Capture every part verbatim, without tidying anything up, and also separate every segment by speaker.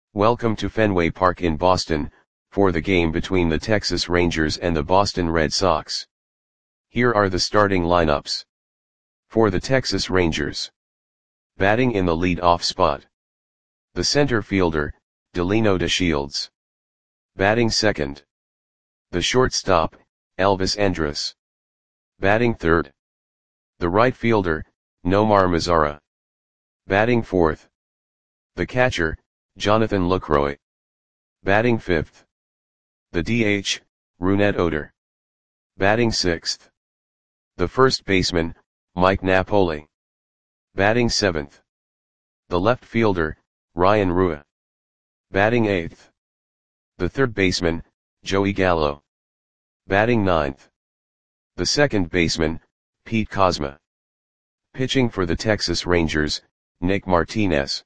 Speaker 1: Welcome to Fenway Park in Boston, for the game between the Texas Rangers and the Boston Red Sox. Here are the starting lineups. For the Texas Rangers. Batting in the lead-off spot. The center fielder, Delino DeShields. Batting second. The shortstop, Elvis Andrus. Batting third. The right fielder, Nomar Mazara. Batting fourth. The catcher, Jonathan Lucroy. Batting fifth. The D H, Rougned Odor. Batting sixth. The first baseman, Mike Napoli. Batting seventh. The left fielder, Ryan Rua. Batting eighth. The third baseman, Joey Gallo. Batting ninth. The second baseman, Pete Kozma. Pitching for the Texas Rangers, Nick Martinez.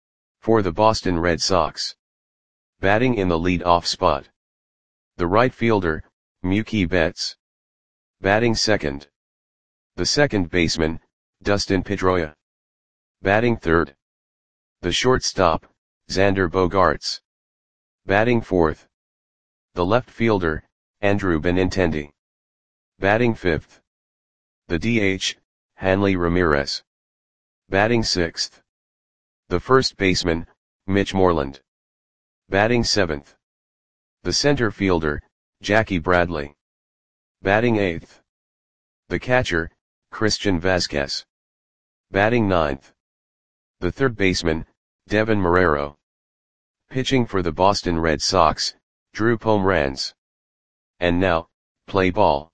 Speaker 1: For the Boston Red Sox. Batting in the lead-off spot. The right fielder, Mookie Betts. Batting second. The second baseman, Dustin Pedroia. Batting third. The shortstop, Xander Bogaerts. Batting fourth. The left fielder, Andrew Benintendi. Batting fifth. The D H, Hanley Ramirez. Batting sixth. The first baseman, Mitch Moreland. Batting seventh. The center fielder, Jackie Bradley. Batting eighth. The catcher, Christian Vasquez. Batting ninth. The third baseman, Devin Marrero. Pitching for the Boston Red Sox, Drew Pomeranz. And now, play ball.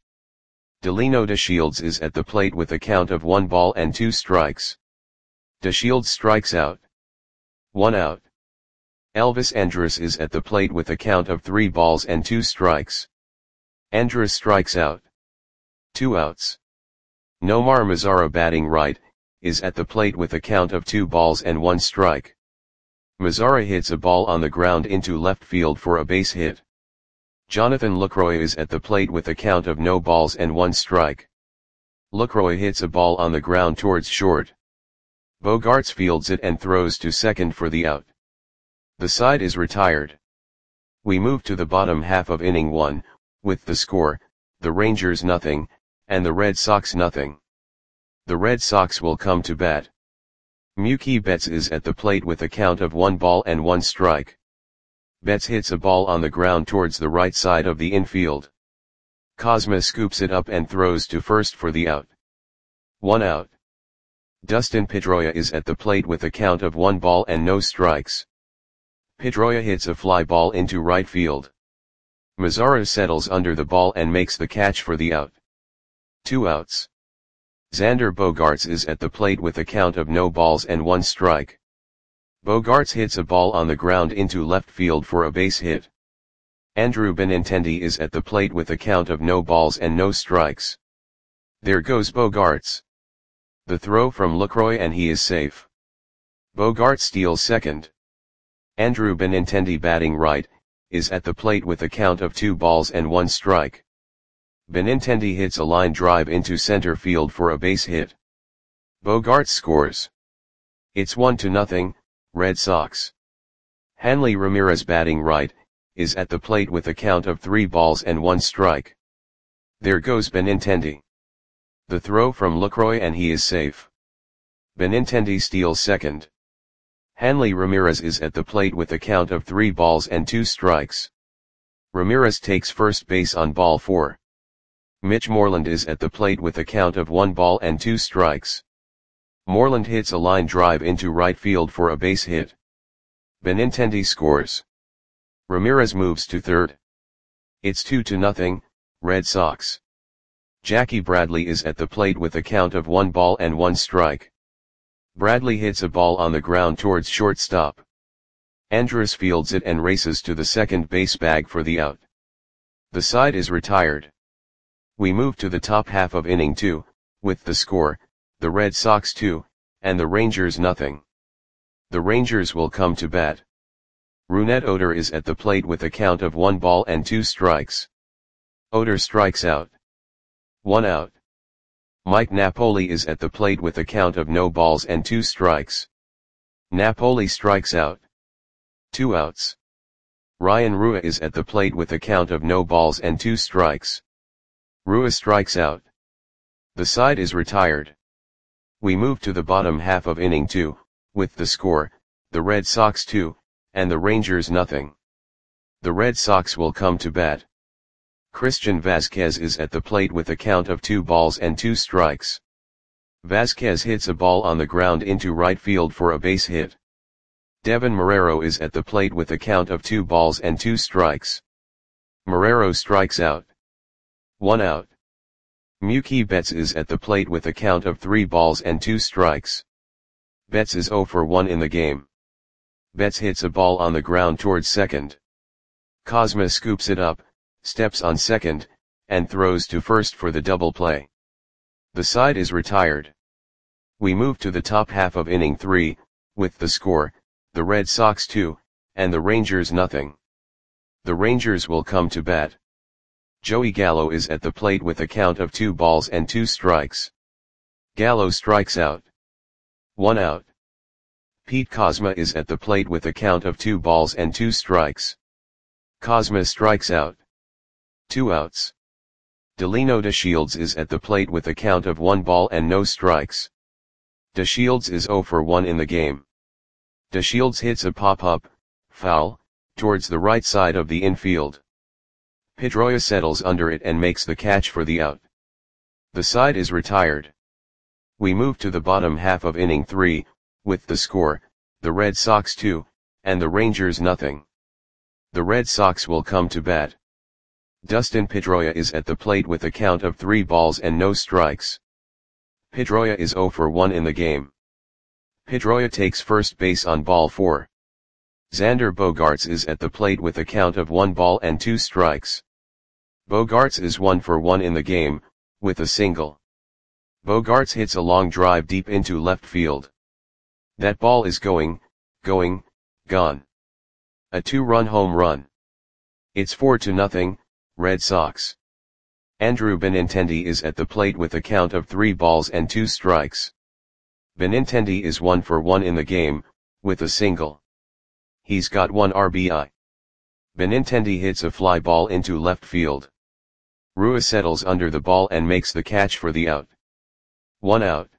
Speaker 1: Delino DeShields is at the plate with a count of one ball and two strikes. DeShields strikes out. One out. Elvis Andrus is at the plate with a count of three balls and two strikes. Andrus strikes out. Two outs. Nomar Mazara, batting right, is at the plate with a count of two balls and one strike. Mazara hits a ball on the ground into left field for a base hit. Jonathan Lucroy is at the plate with a count of no balls and one strike. Lucroy hits a ball on the ground towards short. Bogaerts fields it and throws to second for the out. The side is retired. We move to the bottom half of inning one, with the score, the Rangers nothing, and the Red Sox nothing. The Red Sox will come to bat. Mookie Betts is at the plate with a count of one ball and one strike. Betts hits a ball on the ground towards the right side of the infield. Kozma scoops it up and throws to first for the out. One out. Dustin Pedroia is at the plate with a count of one ball and no strikes. Pedroia hits a fly ball into right field. Mazara settles under the ball and makes the catch for the out. Two outs. Xander Bogaerts is at the plate with a count of no balls and one strike. Bogaerts hits a ball on the ground into left field for a base hit. Andrew Benintendi is at the plate with a count of no balls and no strikes. There goes Bogaerts. The throw from Lucroy and he is safe. Bogaerts steals second. Andrew Benintendi, batting right, is at the plate with a count of two balls and one strike. Benintendi hits a line drive into center field for a base hit. Bogaerts scores. It's one to nothing, Red Sox. Hanley Ramirez, batting right, is at the plate with a count of three balls and one strike. There goes Benintendi. The throw from Lucroy and he is safe. Benintendi steals second. Hanley Ramirez is at the plate with a count of three balls and two strikes. Ramirez takes first base on ball four. Mitch Moreland is at the plate with a count of one ball and two strikes. Moreland hits a line drive into right field for a base hit. Benintendi scores. Ramirez moves to third. It's two to nothing, Red Sox. Jackie Bradley is at the plate with a count of one ball and one strike. Bradley hits a ball on the ground towards shortstop. Andrus fields it and races to the second base bag for the out. The side is retired. We move to the top half of inning two, with the score, the Red Sox two, and the Rangers nothing. The Rangers will come to bat. Rougned Odor is at the plate with a count of one ball and two strikes. Odor strikes out. One out. Mike Napoli is at the plate with a count of no balls and two strikes. Napoli strikes out. Two outs. Ryan Rua is at the plate with a count of no balls and two strikes. Rua strikes out. The side is retired. We move to the bottom half of inning two, with the score, the Red Sox two, and the Rangers nothing. The Red Sox will come to bat. Christian Vazquez is at the plate with a count of two balls and two strikes. Vazquez hits a ball on the ground into right field for a base hit. Devin Marrero is at the plate with a count of two balls and two strikes. Marrero strikes out. One out. Mookie Betts is at the plate with a count of three balls and two strikes. Betts is oh for one in the game. Betts hits a ball on the ground towards second. Kozma scoops it up, steps on second, and throws to first for the double play. The side is retired. We move to the top half of inning three, with the score, the Red Sox two, and the Rangers nothing. The Rangers will come to bat. Joey Gallo is at the plate with a count of two balls and two strikes. Gallo strikes out. One out. Pete Kozma is at the plate with a count of two balls and two strikes. Kozma strikes out. Two outs. Delino DeShields is at the plate with a count of one ball and no strikes. DeShields is oh for one in the game. DeShields hits a pop-up, foul, towards the right side of the infield. Pedroia settles under it and makes the catch for the out. The side is retired. We move to the bottom half of inning three, with the score, the Red Sox two, and the Rangers nothing. The Red Sox will come to bat. Dustin Pedroia is at the plate with a count of three balls and no strikes. Pedroia is oh for one in the game. Pedroia takes first base on ball four. Xander Bogaerts is at the plate with a count of one ball and two strikes. Bogaerts is one for one in the game, with a single. Bogaerts hits a long drive deep into left field. That ball is going, going, gone. A two-run home run. It's four to nothing, Red Sox. Andrew Benintendi is at the plate with a count of three balls and two strikes. Benintendi is one for one in the game, with a single. He's got one R B I. Benintendi hits a fly ball into left field. Rua settles under the ball and makes the catch for the out. One out.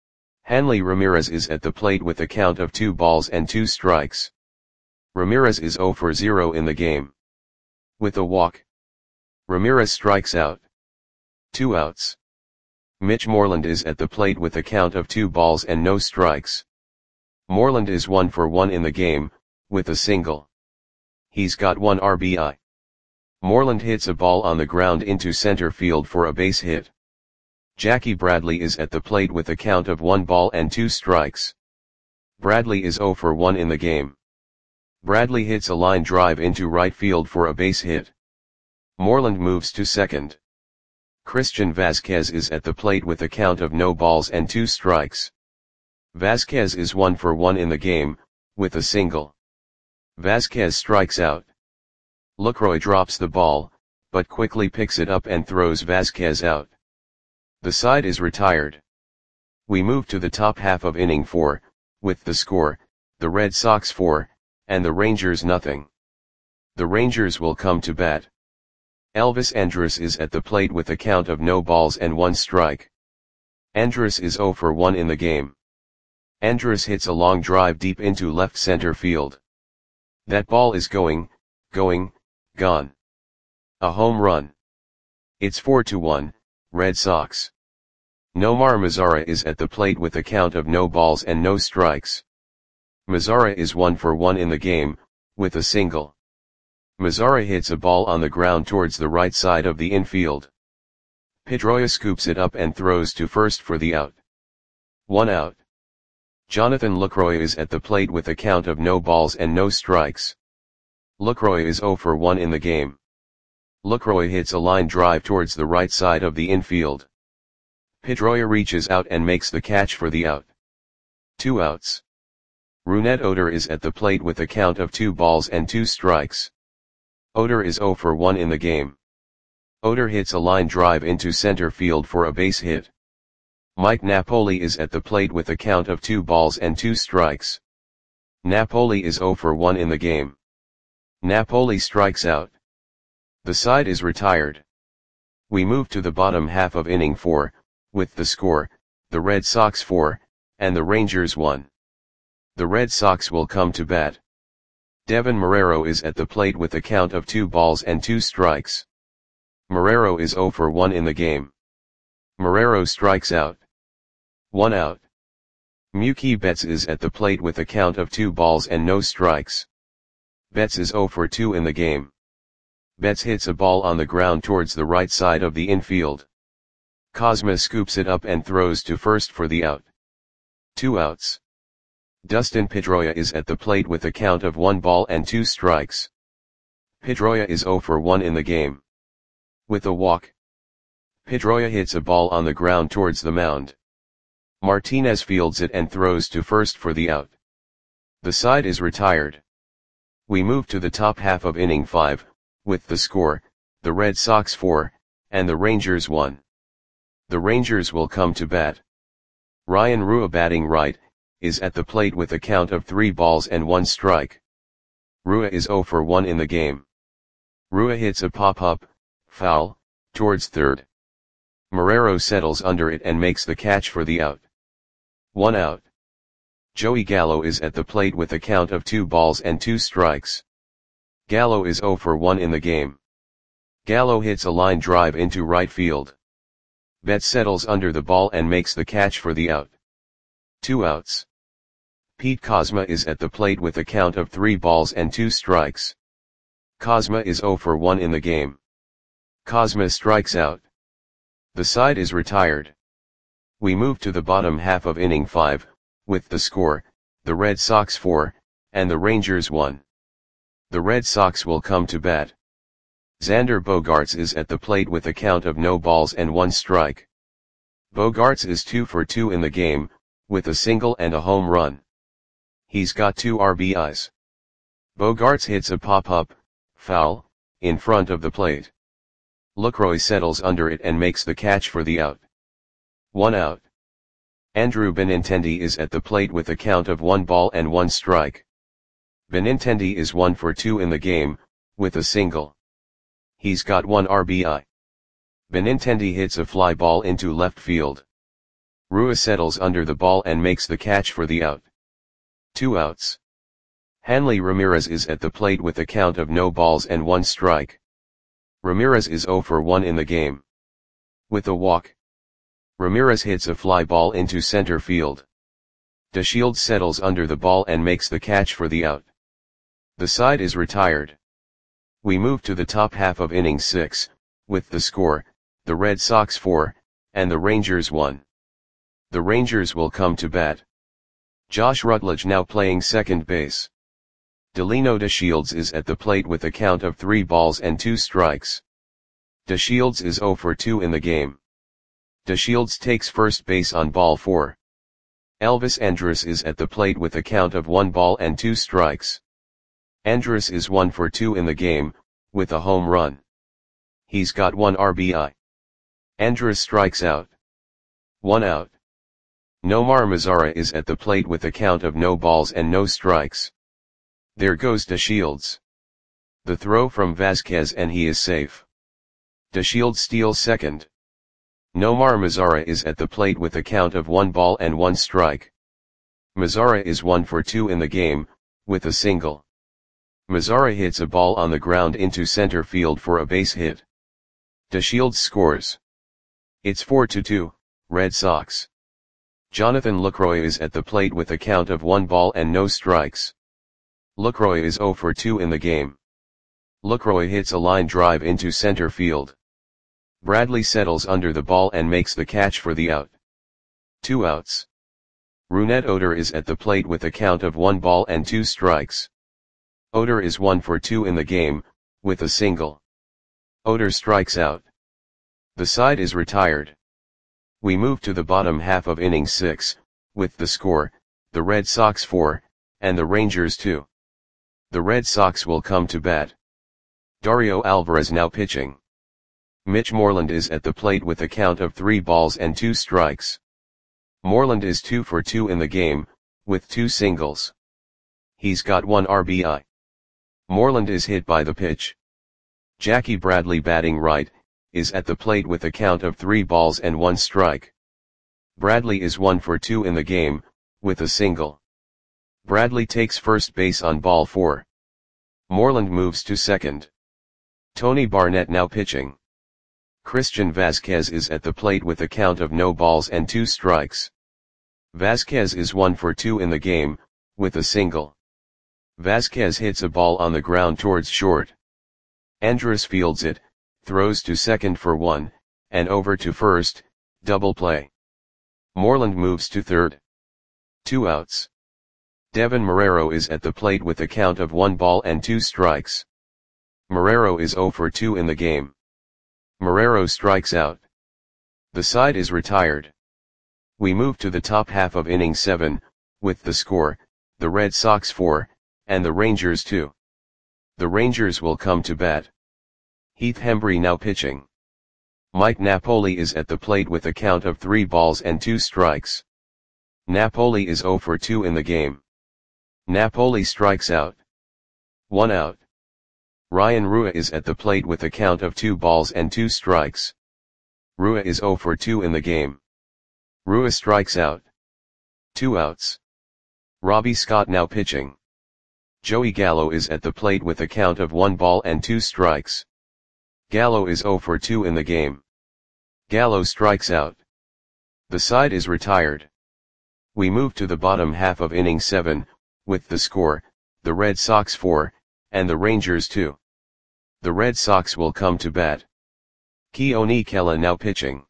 Speaker 1: Hanley Ramirez is at the plate with a count of two balls and two strikes. Ramirez is oh for zero in the game. With a walk. Ramirez strikes out. Two outs. Mitch Moreland is at the plate with a count of two balls and no strikes. Moreland is one for one in the game, with a single. He's got one R B I. Moreland hits a ball on the ground into center field for a base hit. Jackie Bradley is at the plate with a count of one ball and two strikes. Bradley is oh for one in the game. Bradley hits a line drive into right field for a base hit. Moreland moves to second. Christian Vazquez is at the plate with a count of no balls and two strikes. Vazquez is one for one in the game, with a single. Vazquez strikes out. Lucroy drops the ball, but quickly picks it up and throws Vazquez out. The side is retired. We move to the top half of inning four, with the score, the Red Sox four, and the Rangers nothing. The Rangers will come to bat. Elvis Andrus is at the plate with a count of no balls and one strike. Andrus is oh for one in the game. Andrus hits a long drive deep into left center field. That ball is going, going, gone. A home run. It's four to one, Red Sox. Nomar Mazara is at the plate with a count of no balls and no strikes. Mazara is one for one in the game, with a single. Mazara hits a ball on the ground towards the right side of the infield. Pedroia scoops it up and throws to first for the out. One out. Jonathan Lucroy is at the plate with a count of no balls and no strikes. Lucroy is oh for one in the game. Lucroy hits a line drive towards the right side of the infield. Pedroia reaches out and makes the catch for the out. Two outs. Rougned Odor is at the plate with a count of two balls and two strikes. Odor is oh for one in the game. Odor hits a line drive into center field for a base hit. Mike Napoli is at the plate with a count of two balls and two strikes. Napoli is zero for one in the game. Napoli strikes out. The side is retired. We move to the bottom half of inning four, with the score, the Red Sox four, and the Rangers one. The Red Sox will come to bat. Devin Marrero is at the plate with a count of two balls and two strikes. Marrero is zero for one in the game. Marrero strikes out. One out. Mookie Betts is at the plate with a count of two balls and no strikes. Betts is zero for two in the game. Betts hits a ball on the ground towards the right side of the infield. Kozma scoops it up and throws to first for the out. Two outs. Dustin Pedroia is at the plate with a count of one ball and two strikes. Pedroia is zero for one in the game. With a walk, Pedroia hits a ball on the ground towards the mound. Martinez fields it and throws to first for the out. The side is retired. We move to the top half of inning five, with the score, the Red Sox four, and the Rangers one. The Rangers will come to bat. Ryan Rua, batting right, is at the plate with a count of three balls and one strike. Rua is zero for one in the game. Rua hits a pop-up, foul, towards third. Marrero settles under it and makes the catch for the out. One out. Joey Gallo is at the plate with a count of two balls and two strikes. Gallo is zero for one in the game. Gallo hits a line drive into right field. Betts settles under the ball and makes the catch for the out. Two outs. Pete Kozma is at the plate with a count of three balls and two strikes. Kozma is zero for one in the game. Kozma strikes out. The side is retired. We move to the bottom half of inning five, with the score, the Red Sox four, and the Rangers one. The Red Sox will come to bat. Xander Bogaerts is at the plate with a count of no balls and one strike. Bogaerts is two for two in the game, with a single and a home run. He's got two R B Is. Bogaerts hits a pop-up, foul, in front of the plate. Lucroy settles under it and makes the catch for the out. One out. Andrew Benintendi is at the plate with a count of one ball and one strike. Benintendi is one for two in the game, with a single. He's got one R B I. Benintendi hits a fly ball into left field. Rua settles under the ball and makes the catch for the out. Two outs. Hanley Ramirez is at the plate with a count of no balls and one strike. Ramirez is zero for one in the game. With a walk, Ramirez hits a fly ball into center field. DeShields settles under the ball and makes the catch for the out. The side is retired. We move to the top half of inning six, with the score, the Red Sox four, and the Rangers one. The Rangers will come to bat. Josh Rutledge now playing second base. Delino DeShields is at the plate with a count of three balls and two strikes. DeShields is zero for two in the game. DeShields takes first base on ball four. Elvis Andrus is at the plate with a count of one ball and two strikes. Andrus is one for two in the game, with a home run. He's got one R B I. Andrus strikes out. One out. Nomar Mazara is at the plate with a count of no balls and no strikes. There goes DeShields. The throw from Vasquez and he is safe. DeShields steals second. Nomar Mazara is at the plate with a count of one ball and one strike. Mazara is one for two in the game, with a single. Mazara hits a ball on the ground into center field for a base hit. DeShields scores. It's four to two, Red Sox. Jonathan Lucroy is at the plate with a count of one ball and no strikes. Lucroy is zero for two in the game. Lucroy hits a line drive into center field. Bradley settles under the ball and makes the catch for the out. Two outs. Rougned Odor is at the plate with a count of one ball and two strikes. Odor is one for two in the game, with a single. Odor strikes out. The side is retired. We move to the bottom half of inning six, with the score, the Red Sox four, and the Rangers two. The Red Sox will come to bat. Dario Alvarez now pitching. Mitch Moreland is at the plate with a count of three balls and two strikes. Moreland is two for two in the game, with two singles. He's got one R B I. Moreland is hit by the pitch. Jackie Bradley, batting right, is at the plate with a count of three balls and one strike. Bradley is one for two in the game, with a single. Bradley takes first base on ball four. Moreland moves to second. Tony Barnett now pitching. Christian Vasquez is at the plate with a count of no balls and two strikes. Vasquez is one for two in the game, with a single. Vasquez hits a ball on the ground towards short. Andrus fields it, throws to second for one, and over to first, double play. Moreland moves to third. Two outs. Devin Marrero is at the plate with a count of one ball and two strikes. Marrero is zero for two in the game. Marrero strikes out. The side is retired. We move to the top half of inning seven, with the score, the Red Sox four, and the Rangers two. The Rangers will come to bat. Heath Hembree now pitching. Mike Napoli is at the plate with a count of three balls and two strikes. Napoli is zero for two in the game. Napoli strikes out. One out. Ryan Rua is at the plate with a count of two balls and two strikes. Rua is zero for two in the game. Rua strikes out. Two outs. Robbie Scott now pitching. Joey Gallo is at the plate with a count of one ball and two strikes. Gallo is zero for two in the game. Gallo strikes out. The side is retired. We move to the bottom half of inning seven, with the score, the Red Sox four, and the Rangers two. The Red Sox will come to bat. Keone Kela now pitching.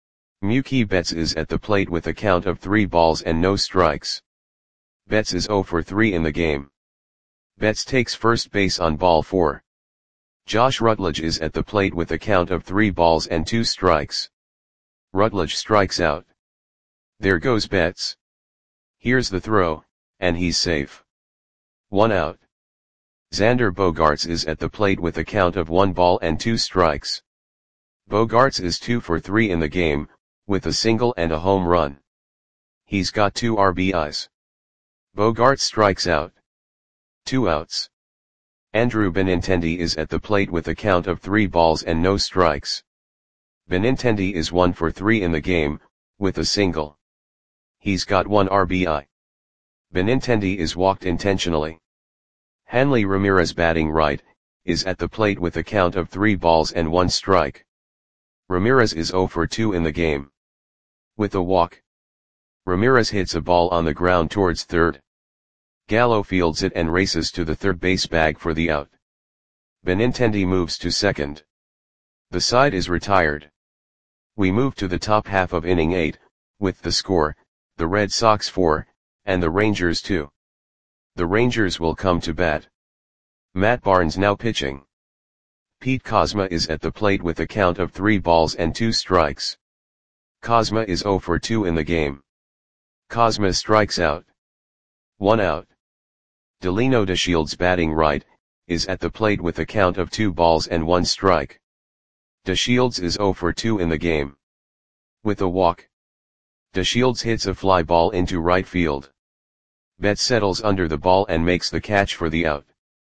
Speaker 1: Mookie Betts is at the plate with a count of three balls and no strikes. Betts is zero for three in the game. Betts takes first base on ball four. Josh Rutledge is at the plate with a count of three balls and two strikes. Rutledge strikes out. There goes Betts. Here's the throw, and he's safe. One out. Xander Bogaerts is at the plate with a count of one ball and two strikes. Bogaerts is two for three in the game, with a single and a home run. He's got two R B Is. Bogaerts strikes out. Two outs. Andrew Benintendi is at the plate with a count of three balls and no strikes. Benintendi is one for three in the game, with a single. He's got one R B I. Benintendi is walked intentionally. Hanley Ramirez, batting right, is at the plate with a count of three balls and one strike. Ramirez is zero for two in the game. With a walk. Ramirez hits a ball on the ground towards third. Gallo fields it and races to the third base bag for the out. Benintendi moves to second. The side is retired. We move to the top half of inning eight, with the score, the Red Sox four, and the Rangers two. The Rangers will come to bat. Matt Barnes now pitching. Pete Kozma is at the plate with a count of three balls and two strikes. Kozma is zero for two in the game. Kozma strikes out. One out. Delino DeShields, batting right, is at the plate with a count of two balls and one strike. DeShields is zero for two in the game. With a walk. DeShields hits a fly ball into right field. Betts settles under the ball and makes the catch for the out.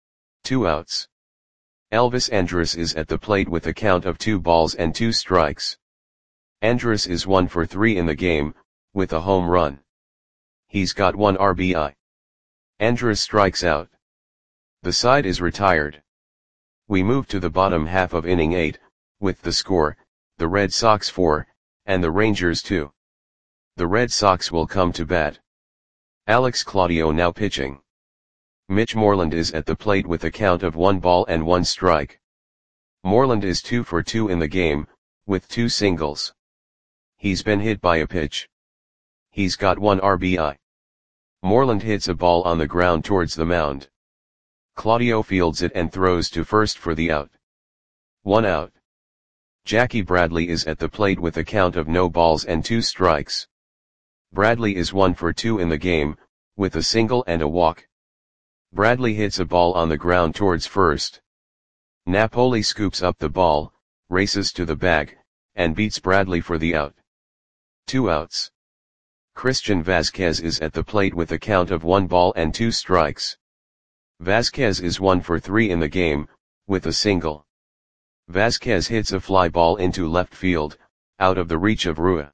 Speaker 1: Two outs. Elvis Andrus is at the plate with a count of two balls and two strikes. Andrus is one for three in the game, with a home run. He's got one R B I. Andrus strikes out. The side is retired. We move to the bottom half of inning eight, with the score, the Red Sox four, and the Rangers two. The Red Sox will come to bat. Alex Claudio now pitching. Mitch Moreland is at the plate with a count of one ball and one strike. Moreland is two for two in the game, with two singles. He's been hit by a pitch. He's got one R B I. Moreland hits a ball on the ground towards the mound. Claudio fields it and throws to first for the out. One out. Jackie Bradley is at the plate with a count of no balls and two strikes. Bradley is one for two in the game, with a single and a walk. Bradley hits a ball on the ground towards first. Napoli scoops up the ball, races to the bag, and beats Bradley for the out. Two outs. Christian Vasquez is at the plate with a count of one ball and two strikes. Vasquez is one for three in the game, with a single. Vasquez hits a fly ball into left field, out of the reach of Rua.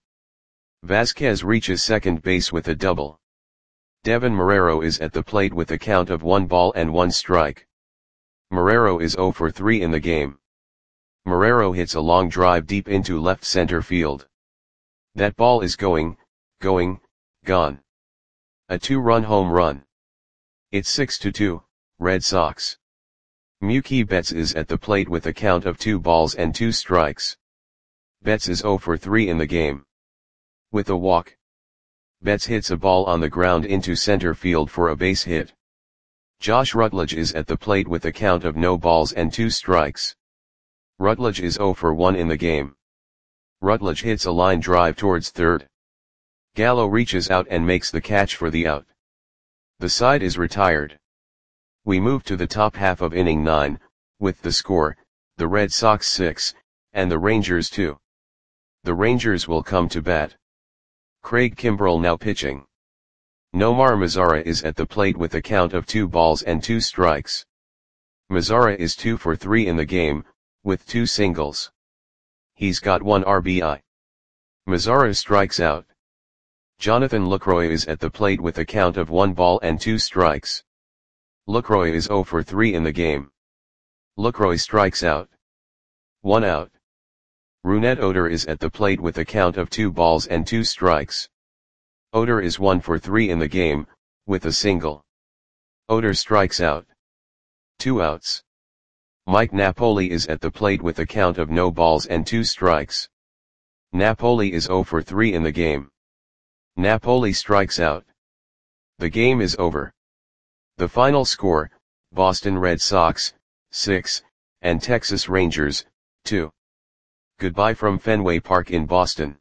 Speaker 1: Vasquez reaches second base with a double. Devin Marrero is at the plate with a count of one ball and one strike. Marrero is zero for three in the game. Marrero hits a long drive deep into left center field. That ball is going, going, gone. A two-run home run. It's six to two, Red Sox. Mookie Betts is at the plate with a count of two balls and two strikes. Betts is zero for three in the game. With a walk. Betts hits a ball on the ground into center field for a base hit. Josh Rutledge is at the plate with a count of no balls and two strikes. Rutledge is zero for one in the game. Rutledge hits a line drive towards third. Gallo reaches out and makes the catch for the out. The side is retired. We move to the top half of inning nine, with the score, the Red Sox six, and the Rangers two. The Rangers will come to bat. Craig Kimbrell now pitching. Nomar Mazara is at the plate with a count of two balls and two strikes. Mazara is two for three in the game, with two singles. He's got one R B I. Mazara strikes out. Jonathan Lucroy is at the plate with a count of one ball and two strikes. Lucroy is zero for three in the game. Lucroy strikes out. One out. Rougned Odor is at the plate with a count of two balls and two strikes. Odor is one for three in the game, with a single. Odor strikes out. Two outs. Mike Napoli is at the plate with a count of no balls and two strikes. Napoli is zero for three in the game. Napoli strikes out. The game is over. The final score, Boston Red Sox, six, and Texas Rangers, two. Goodbye from Fenway Park in Boston.